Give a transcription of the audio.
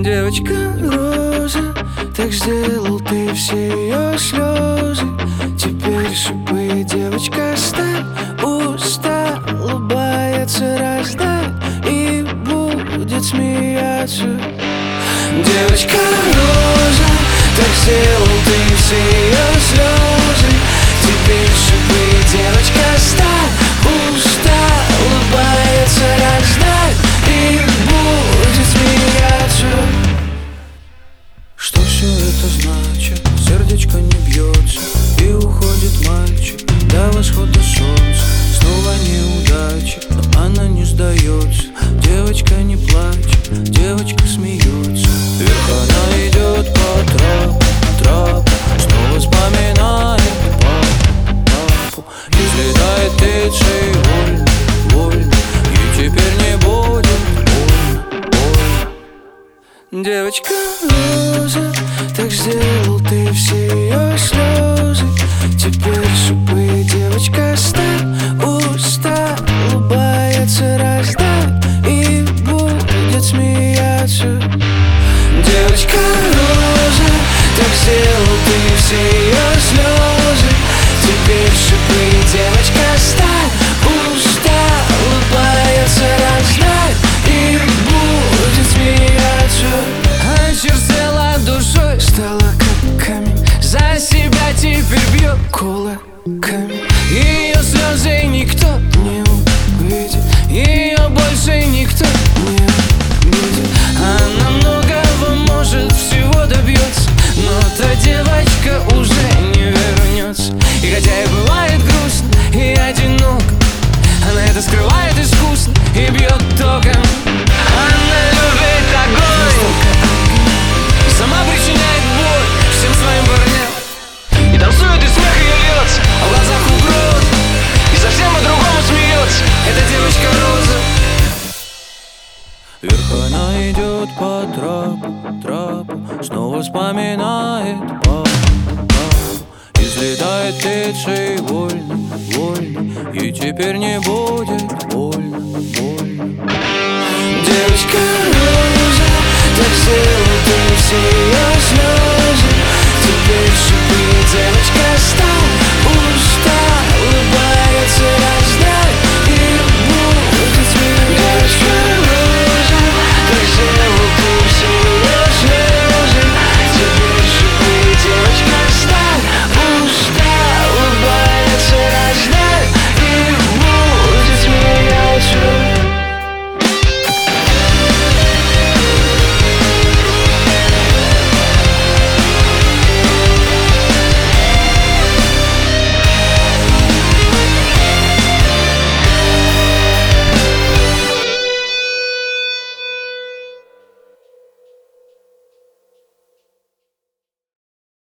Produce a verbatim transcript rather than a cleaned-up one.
Девочка роза, так сделал ты все ее слезы. Теперь шипы, девочка, стань, устал, улыбается, раздай и будет смеяться. Девочка роза, так сделал ты все ее слезы. Теперь шипы, девочка, стань, устал, улыбается, раздай и будет смеяться. Что все это значит? Сердечко не бьется и уходит мальчик до восхода солнца. Снова неудача, но она не сдается. Девочка не плачет, девочка смеется. Вверх она идет по трапу, трапу, снова вспоминает папу, папу. И взлетает птицей вольно, вольно, и теперь не будет больно, больно. Девочка роза, так сделал ты все ее слезы. Теперь шипы, девочка, стань, устал, улыбается, раздай и будет смеяться. Девочка роза, так сделал ты все ее слезы. Теперь шипы, девочка, стань, устал, улыбается, раздай и будет смеяться. Очерствела душой, стала как камень, за себя теперь бьет кулаками. Ее слезы никто не увидит, ее больше никто не будет. Она многого может, всего добьется, но та девочка уже не вернется. И хотя и бывает грустно и одиноко, она это скрывает искусно и бьет током. Она любит огонь и сама причиняет боль всем своим парням. И танцует, и смех ее льется, а в глазах угроза, и совсем по-другому смеется эта девочка роза. Вверх она идет по трапу, трапу, снова вспоминает папу, папу. И взлетает птицей вольно, вольно, и теперь не будет больно, больно. Девочка роза, так сделал ты все.